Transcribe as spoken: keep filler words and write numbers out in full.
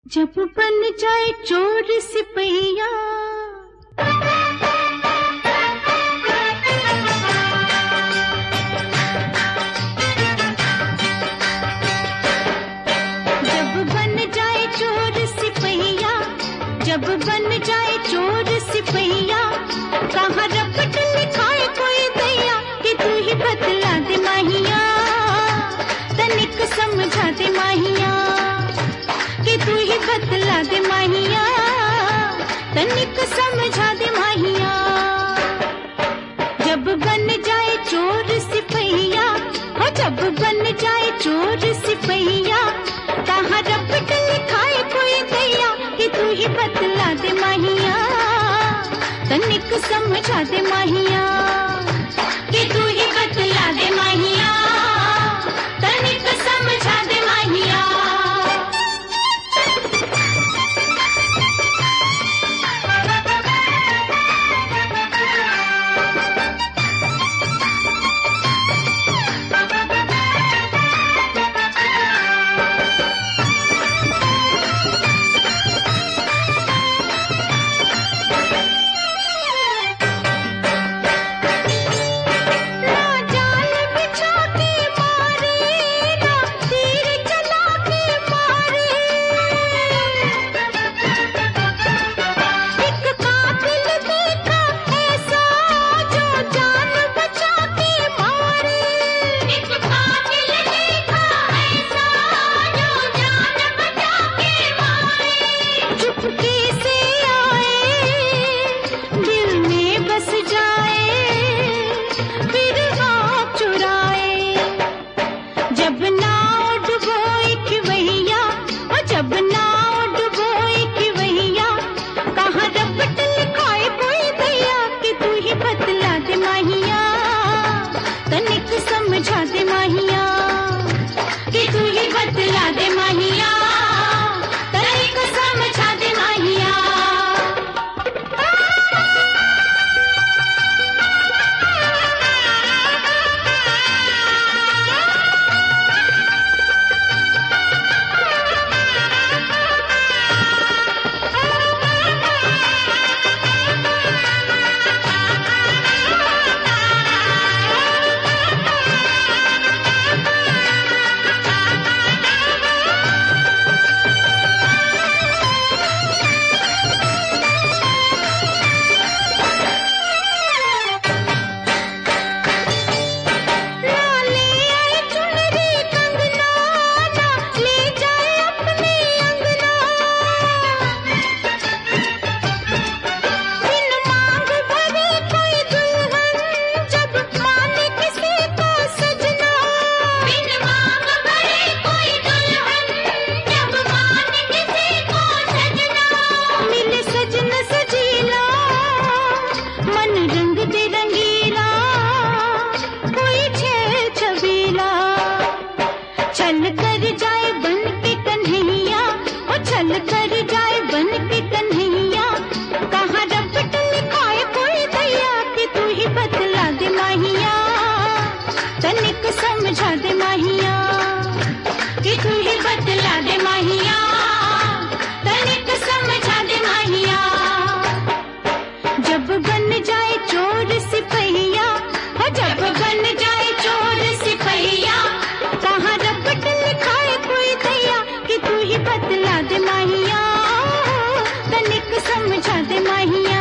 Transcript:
जब बन जाए चोर सिपहिया, जब बन जाए चोर सिपहिया, जब बन जाए चोर सिपहिया, कहाँ रपट लिखाए कोई दैया कि तू ही बतला दे माहिया, तनिक समझा दे माहिया, कि तू ही बतला दे माहिया, तनिक समझा दे माहिया। जब बन जाए चोर सिपहिया, हो जब बन जाए चोर सिपहिया, कहाँ रपट लिखाए कोई दैया कि तू ही बतला दे माहिया, तनिक समझा दे माहिया, कि तू ही बतला दे माहिया, तनिक समझा दे माहिया। समझा दे माहिया, कि तू ही बतला दे माहिया, तनिक समझा दे माहिया। समझा दे माहिया, कि तू ही बतला दे माहिया, तनिक समझा दे माहिया। जब बन जाए चोर सिपहिया, हो जब बन जाए चोर सिपहिया, कहाँ रपट लिखाए कोई दैया कि तू ही बतला दे माहिया, तनिक समझा दे माहिया।